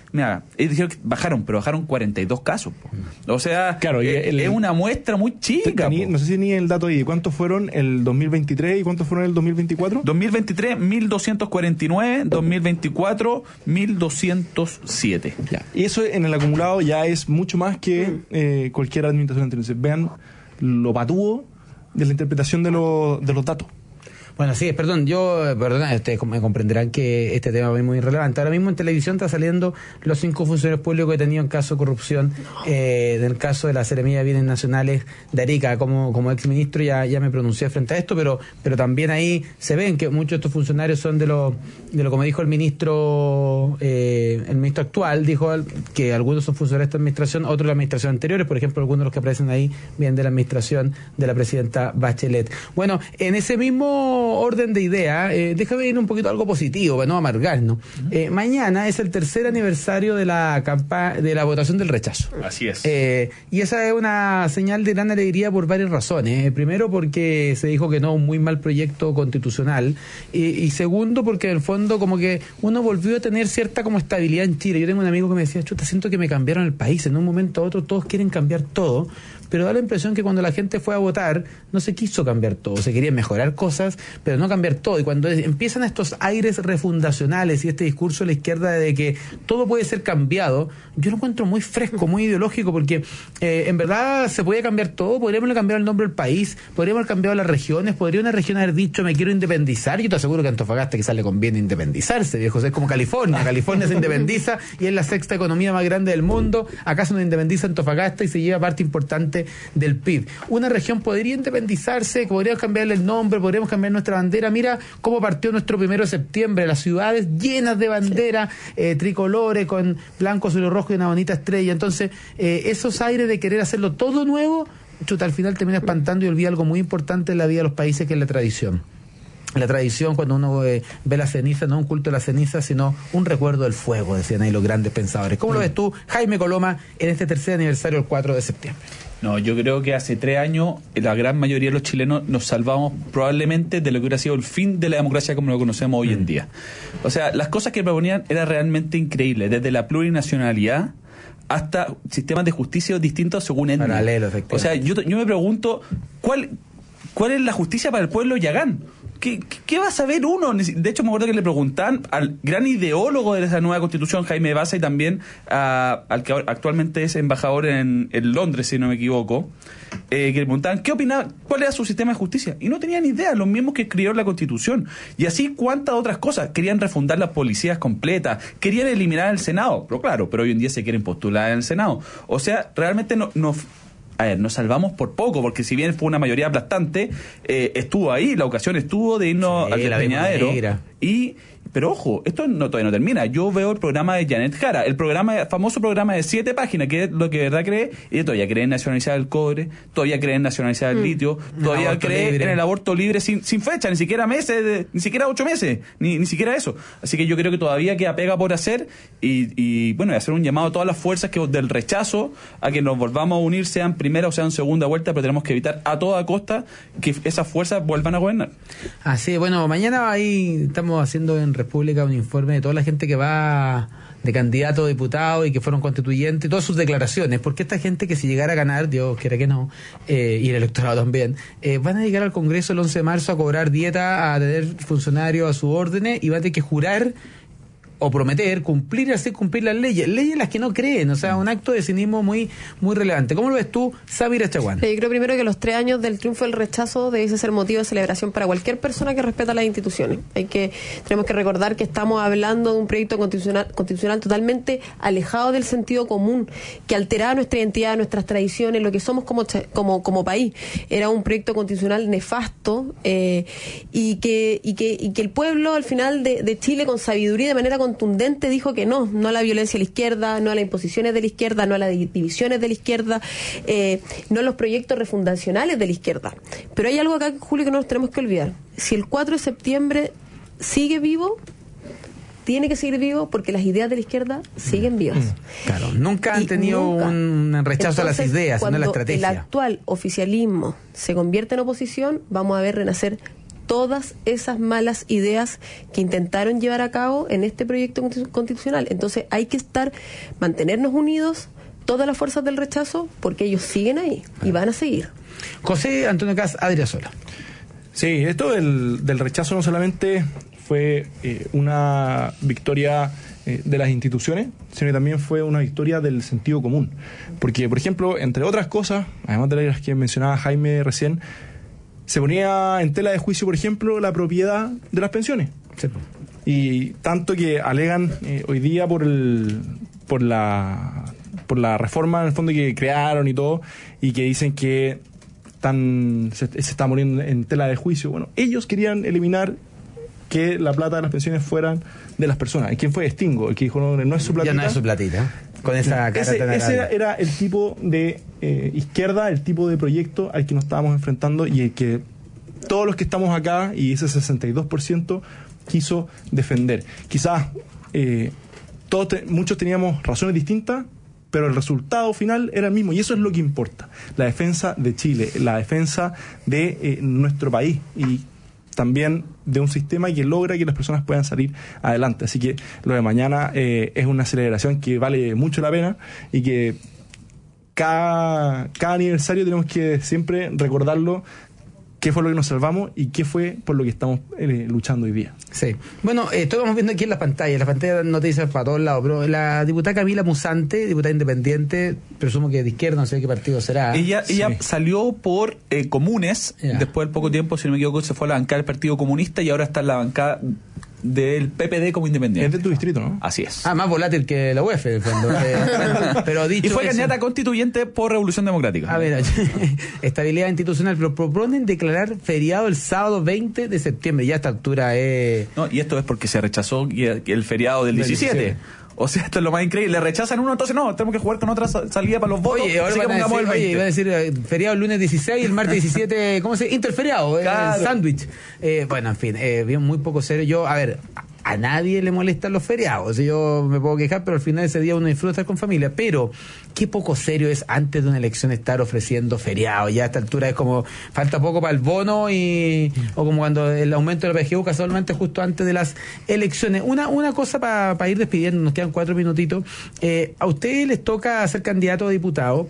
mira, ellos dijeron que bajaron, pero bajaron cuarenta y dos casos. Po. O sea, claro, eh, el, es una muestra muy chica. Ni, no sé si ni el dato ahí, ¿cuántos fueron el dos mil veintitrés y cuántos fueron el dos mil veinticuatro? dos mil veintitrés, mil doscientos cuarenta y nueve, dos mil veinticuatro, mil doscientos siete. Ya. Y eso en el acumulado ya es mucho más que eh, cualquier administración anterior. Entonces, vean lo patúo de la interpretación de, lo, de los datos. Bueno, sí, perdón, yo, perdón, ustedes me comprenderán que este tema es muy relevante. Ahora mismo en televisión está saliendo los cinco funcionarios públicos que he tenido en caso de corrupción, eh, del caso de la Seremía de Bienes Nacionales de Arica. Como, como exministro ya, ya me pronuncié frente a esto, pero, pero también ahí se ven que muchos de estos funcionarios son de lo, de lo como dijo el ministro, eh, el ministro actual, dijo que algunos son funcionarios de esta administración, otros de la administración anteriores, por ejemplo, algunos de los que aparecen ahí vienen de la administración de la presidenta Bachelet. Bueno, en ese mismo orden de idea, eh, déjame ir un poquito a algo positivo para no amargarnos. Uh-huh. Eh, mañana es el tercer aniversario de la campa de la votación del rechazo. Así es. Eh, y esa es una señal de gran alegría por varias razones. Eh, primero, porque se dijo que no, un muy mal proyecto constitucional. Y, y segundo, porque en el fondo como que uno volvió a tener cierta como estabilidad en Chile. Yo tengo un amigo que me decía, chuta, siento que me cambiaron el país. En un momento a otro todos quieren cambiar todo. Pero da la impresión que cuando la gente fue a votar no se quiso cambiar todo, se querían mejorar cosas, pero no cambiar todo. Y cuando empiezan estos aires refundacionales y este discurso de la izquierda de que todo puede ser cambiado, yo lo encuentro muy fresco, muy ideológico, porque eh, en verdad se puede cambiar todo. Podríamos cambiar el nombre del país, podríamos haber cambiado las regiones, podría una región haber dicho me quiero independizar. Yo te aseguro que a Antofagasta quizás le conviene independizarse, viejo, es como California. California se independiza y es la sexta economía más grande del mundo. Acá se nos independiza Antofagasta y se lleva parte importante del P I B. Una región podría independizarse, podríamos cambiarle el nombre, podríamos cambiar nuestra bandera. Mira cómo partió nuestro primero de septiembre, las ciudades llenas de banderas, sí. eh, tricolores con blanco, azul y rojo y una bonita estrella. Entonces, eh, esos aires de querer hacerlo todo nuevo, chuta, al final termina espantando y olvida algo muy importante en la vida de los países, que es la tradición. La tradición, cuando uno eh, ve la ceniza, no un culto de la ceniza, sino un recuerdo del fuego, decían ahí los grandes pensadores. ¿Cómo mm. lo ves tú, Jaime Coloma, en este tercer aniversario, el cuatro de septiembre? No, yo creo que hace tres años la gran mayoría de los chilenos nos salvamos probablemente de lo que hubiera sido el fin de la democracia como lo conocemos hoy en día. O sea, las cosas que proponían eran realmente increíbles, desde la plurinacionalidad hasta sistemas de justicia distintos según etnia. Paralelo, efectivamente. O sea, yo, yo me pregunto, ¿cuál, ¿cuál es la justicia para el pueblo yagán? ¿Qué, ¿Qué va a saber uno? De hecho, me acuerdo que le preguntaban al gran ideólogo de esa nueva constitución, Jaime Baza, y también a, al que actualmente es embajador en, en Londres, si no me equivoco, eh, que le preguntaban qué opinaba, cuál era su sistema de justicia. Y no tenían idea, los mismos que escribieron la constitución. Y así cuántas otras cosas. Querían refundar las policías completas, querían eliminar el Senado. Pero claro, pero hoy en día se quieren postular en el Senado. O sea, realmente no... no A ver, nos salvamos por poco, porque si bien fue una mayoría aplastante, eh, estuvo ahí, la ocasión estuvo de irnos sí, al despeñadero. Y, pero ojo, esto no, todavía no termina. Yo veo el programa de Janet Jara, el programa, el famoso programa de siete páginas, que es lo que de verdad cree, y todavía cree en nacionalizar el cobre, todavía cree en nacionalizar el mm. litio, todavía cree libre. en el aborto libre sin, sin fecha, ni siquiera meses, de, ni siquiera ocho meses, ni, ni siquiera eso. Así que yo creo que todavía queda pega por hacer, y, y bueno, y hacer un llamado a todas las fuerzas que del rechazo a que nos volvamos a unir, sean primera o sean segunda vuelta, pero tenemos que evitar a toda costa que esas fuerzas vuelvan a gobernar. Así, bueno, mañana ahí estamos haciendo en República un informe de toda la gente que va de candidato a diputado y que fueron constituyentes, todas sus declaraciones, porque esta gente que si llegara a ganar, Dios quiera que no, eh, y el electorado también, eh, van a llegar al Congreso el once de marzo a cobrar dieta, a tener funcionarios a sus órdenes y van a tener que jurar o prometer cumplir y hacer cumplir las leyes, leyes en las que no creen, o sea, un acto de cinismo muy muy relevante. ¿Cómo lo ves tú, Samira Chaguán? Yo creo primero que los tres años del triunfo del rechazo debe ser motivo de celebración para cualquier persona que respeta las instituciones. Hay que tenemos que recordar que estamos hablando de un proyecto constitucional, constitucional totalmente alejado del sentido común, que alteraba nuestra identidad, nuestras tradiciones, lo que somos como como como país. Era un proyecto constitucional nefasto eh, y que y que y que el pueblo al final de, de Chile con sabiduría de manera contundente dijo que no, no a la violencia de la izquierda, no a las imposiciones de la izquierda, no a las divisiones de la izquierda, eh, no a los proyectos refundacionales de la izquierda. Pero hay algo acá, Julio, que no nos tenemos que olvidar. Si el cuatro de septiembre sigue vivo, tiene que seguir vivo porque las ideas de la izquierda siguen vivas. Claro, nunca han y tenido nunca. un rechazo Entonces, a las ideas, sino a la estrategia. Cuando el actual oficialismo se convierte en oposición, vamos a ver renacer todas esas malas ideas que intentaron llevar a cabo en este proyecto constitucional. Entonces hay que estar, mantenernos unidos, todas las fuerzas del rechazo, porque ellos siguen ahí y van a seguir. José Antonio Kast Adriasola. Sí, esto del, del rechazo no solamente fue eh, una victoria eh, de las instituciones, sino que también fue una victoria del sentido común. Porque, por ejemplo, entre otras cosas, además de las que mencionaba Jaime recién, se ponía en tela de juicio, por ejemplo, la propiedad de las pensiones. Sí. Y tanto que alegan eh, hoy día por el por la por la reforma en el fondo que crearon y todo, y que dicen que están, se, se está poniendo en tela de juicio. Bueno, ellos querían eliminar que la plata de las pensiones fueran de las personas. ¿Y quién fue? Stingo, el que dijo, no, no es su platita. Ya no es su platita. Con esa cara ese, tan ese era, era el tipo de eh, izquierda, el tipo de proyecto al que nos estábamos enfrentando y el que todos los que estamos acá, y ese sesenta y dos por ciento, quiso defender. Quizás eh, todos te, muchos teníamos razones distintas, pero el resultado final era el mismo, y eso es lo que importa. La defensa de Chile, la defensa de eh, nuestro país, y también de un sistema que logra que las personas puedan salir adelante. Así que lo de mañana eh, es una celebración que vale mucho la pena, y que cada, cada aniversario tenemos que siempre recordarlo, qué fue lo que nos salvamos y qué fue por lo que estamos eh, luchando hoy día. Sí. Bueno, eh, estamos viendo aquí en la pantalla, la pantalla no te dice para todos lados, pero la diputada Camila Musante, diputada independiente, presumo que de izquierda, no sé qué partido será. Ella ella sí. salió por eh, Comunes, yeah. Después de poco tiempo, si no me equivoco, se fue a la bancada del Partido Comunista y ahora está en la bancada del P P D como independiente. Es de tu distrito, ¿no? Así es. Ah, más volátil que la U E F, en fondo. eh, pero dicho y fue eso, candidata constituyente por Revolución Democrática. A ver, estabilidad institucional, pero proponen declarar feriado el sábado veinte de septiembre. Ya a esta altura es... No, y esto es porque se rechazó el feriado del diecisiete. diecisiete. O sea, esto es lo más increíble. Le rechazan uno, entonces no, tenemos que jugar con otra salida para los votos. Oye, ahora van a decir, el oye, iba a decir eh, feriado el lunes dieciséis y el martes diecisiete, ¿cómo se dice? Interferiado, claro. eh, sándwich. Eh, bueno, en fin, eh, bien, muy poco serio. Yo, a ver, a nadie le molestan los feriados. Yo me puedo quejar, pero al final de ese día uno disfruta estar con familia. Pero qué poco serio es antes de una elección estar ofreciendo feriados. Ya a esta altura es como, falta poco para el bono, y o como cuando el aumento de la P G U casualmente justo antes de las elecciones. Una una cosa para pa ir despidiendo, nos quedan cuatro minutitos. Eh, a ustedes les toca ser candidato a diputado.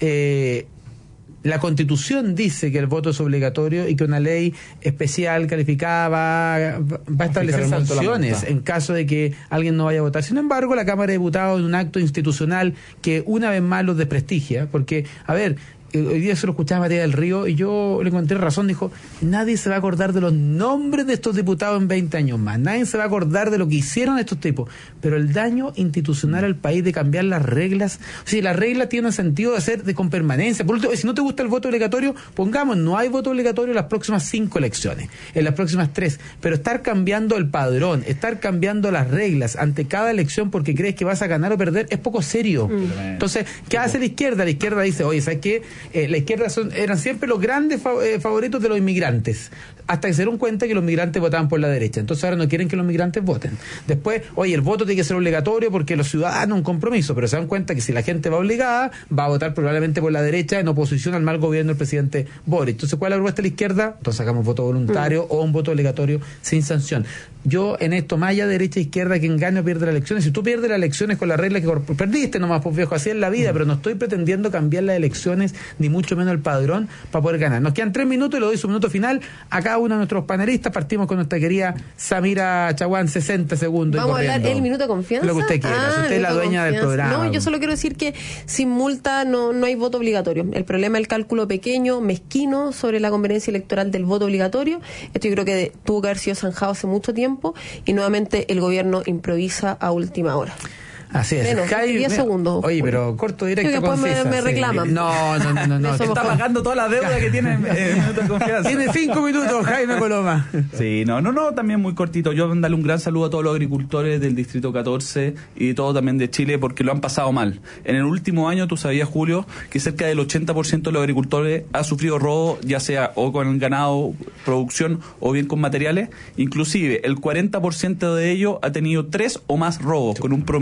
Eh, La Constitución dice que el voto es obligatorio y que una ley especial calificada va, va a establecer sanciones en caso de que alguien no vaya a votar. Sin embargo, la Cámara de Diputados, en un acto institucional que una vez más los desprestigia, porque, a ver, hoy día se lo escuchaba Matías del Río y yo le encontré razón, dijo, nadie se va a acordar de los nombres de estos diputados en veinte años más, nadie se va a acordar de lo que hicieron estos tipos, pero el daño institucional al país de cambiar las reglas, o sea, las reglas tienen sentido de ser de con permanencia. Por último, si no te gusta el voto obligatorio, pongamos, no hay voto obligatorio en las próximas cinco elecciones, en las próximas tres, pero estar cambiando el padrón, estar cambiando las reglas ante cada elección porque crees que vas a ganar o perder, es poco serio. Mm. Entonces, ¿qué hace la izquierda? La izquierda dice, oye, ¿sabes qué? Eh, la izquierda son, eran siempre los grandes fa- eh, favoritos de los inmigrantes, hasta que se dieron cuenta que los migrantes votaban por la derecha. Entonces ahora no quieren que los migrantes voten. Después, oye, el voto tiene que ser obligatorio porque los ciudadanos un compromiso, pero se dan cuenta que si la gente va obligada, va a votar probablemente por la derecha en oposición al mal gobierno del presidente Boric. Entonces, ¿cuál es la propuesta de la izquierda? Entonces sacamos voto voluntario mm. o un voto obligatorio sin sanción. Yo en esto, más allá derecha e izquierda, quien gane o pierde las elecciones, si tú pierdes las elecciones con la regla que perdiste nomás, pues viejo, así es la vida, mm. pero no estoy pretendiendo cambiar las elecciones, ni mucho menos el padrón, para poder ganar. Nos quedan tres minutos y le doy su minuto final a cada uno de nuestros panelistas. Partimos con nuestra querida Samira Chaguán, sesenta segundos. Vamos a hablar el minuto de confianza. Lo que usted quiera, ah, usted es la dueña del programa. No, yo solo quiero decir que sin multa no, no hay voto obligatorio. El problema es el cálculo pequeño, mezquino, sobre la conveniencia electoral del voto obligatorio. Esto yo creo que tuvo que haber sido zanjado hace mucho tiempo y nuevamente el gobierno improvisa a última hora. Así es. Menos, Cae, diez segundos. Oye, pero corto, directo, después concisa. me, me sí. reclaman. No, no, no, no. no. Está pagando toda la deuda que tiene en eh, minuto de confianza. Tiene cinco minutos, Jaime Coloma. Sí, no, no, no, también muy cortito. Yo darle un gran saludo a todos los agricultores del Distrito catorce y todo también de Chile porque lo han pasado mal. En el último año, tú sabías, Julio, que cerca del ochenta por ciento de los agricultores ha sufrido robo, ya sea o con el ganado, producción o bien con materiales. Inclusive, el cuarenta por ciento de ellos ha tenido tres o más robos, con un promedio de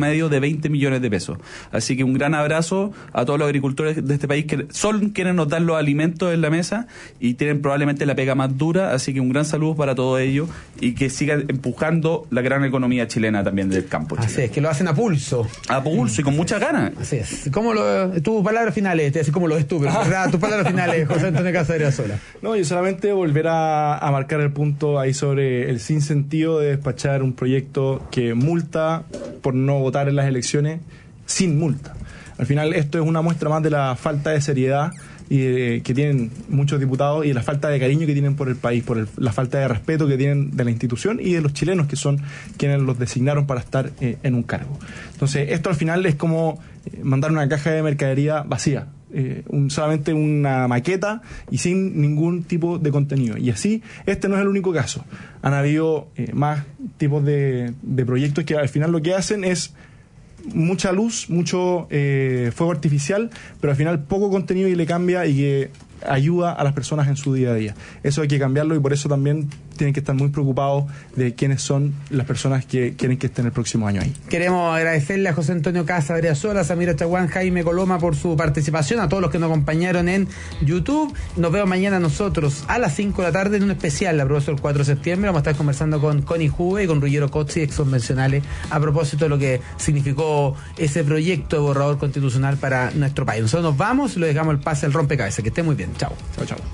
veinte millones de pesos. Así que un gran abrazo a todos los agricultores de este país que son quienes nos dan los alimentos en la mesa y tienen probablemente la pega más dura, así que un gran saludo para todos ellos y que sigan empujando la gran economía chilena también del campo chileno. Así es, que lo hacen a pulso. A pulso y con muchas ganas. Así es. ¿Cómo lo, tus palabras finales, así como lo estuve, ¿verdad? Tus palabras finales, José Antonio Casaderas-Sola. No, yo solamente volver a, a marcar el punto ahí sobre el sinsentido de despachar un proyecto que multa por no votar en las elecciones sin multa. Al final esto es una muestra más de la falta de seriedad y de, que tienen muchos diputados y de la falta de cariño que tienen por el país, por el, la falta de respeto que tienen de la institución y de los chilenos que son quienes los designaron para estar eh, en un cargo. Entonces esto al final es como eh, mandar una caja de mercadería vacía. Eh, un, solamente una maqueta y sin ningún tipo de contenido. Y así, este no es el único caso. Han habido eh, más tipos de, de proyectos que al final lo que hacen es mucha luz, mucho eh, fuego artificial, pero al final poco contenido y le cambia y que ayuda a las personas en su día a día. Eso hay que cambiarlo y por eso también tienen que estar muy preocupados de quiénes son las personas que quieren que estén el próximo año ahí. Queremos agradecerle a José Antonio Casaderas-Sola, Samira Chaguán, Jaime Coloma por su participación, a todos los que nos acompañaron en YouTube. Nos vemos mañana nosotros a las cinco de la tarde en un especial, la profesor el cuatro de septiembre. Vamos a estar conversando con Connie Juve y con Ruggiero Cozzi, ex convencionales, a propósito de lo que significó ese proyecto de borrador constitucional para nuestro país. Nosotros nos vamos y lo dejamos el pase al rompecabezas. Que esté muy bien. Chao. Chao, chao.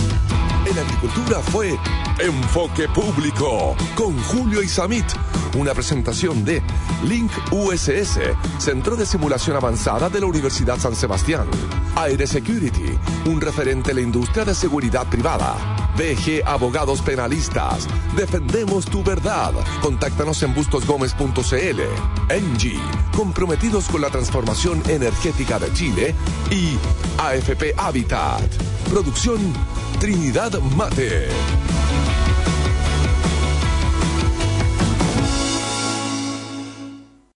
En agricultura fue Enfoque Público con Julio Isamit, una presentación de Link U S S, Centro de Simulación Avanzada de la Universidad San Sebastián, Aire Security, un referente en la industria de seguridad privada, B G Abogados Penalistas, defendemos tu verdad, contáctanos en bustos gómez punto c l, Engie, comprometidos con la transformación energética de Chile y A F P Habitat, producción Trinidad Mate.